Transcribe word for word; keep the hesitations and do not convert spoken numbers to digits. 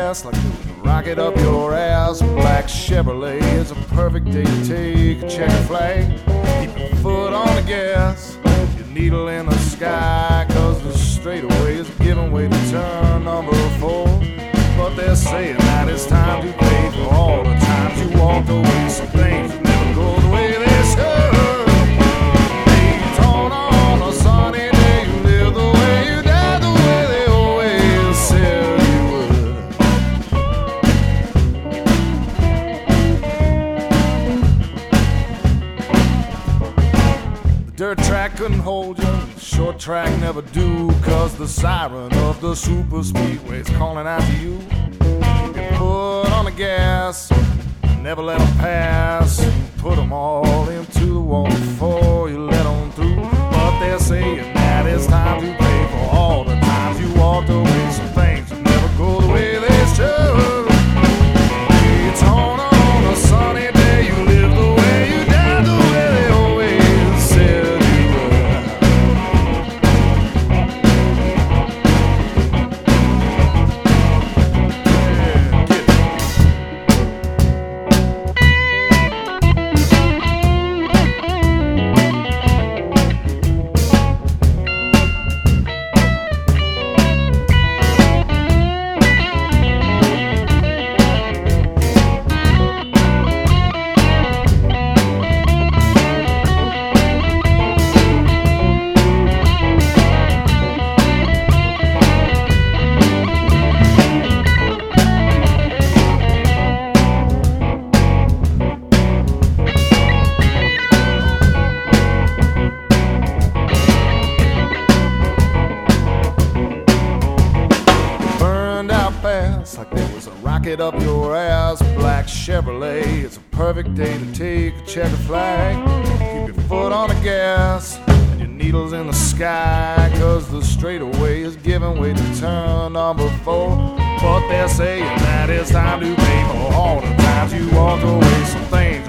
fast like a rocket up your ass. Black Chevrolet is a perfect day to take a checker flag. Keep your foot on the gas, your needle in the sky, cause the straightaway is giving way to turn number four. But they're saying that it's time to pay for all the times you walked away. Some things never go the way they should. Daytona on a sunny day, you live the way you die, the way they always said you would. The dirt track couldn't hold you, short track never do, cause the siren of the super speedway's calling out to you. You put on the gas, never let them pass, put them all into the wall before you let them through. But they're saying that it's time to pay for all the times you walked away. Some things never go the way they should. Daytona on a sunny day, you live the way you die, the way they always said you would. Like there was a rocket up your ass. Black Chevrolet, it's a perfect day to take a checker flag. Keep your foot on the gas and your needles in the sky, cause the straightaway is giving way to turn number four. But they're saying that it's time to pay for all the times you walked away. Some things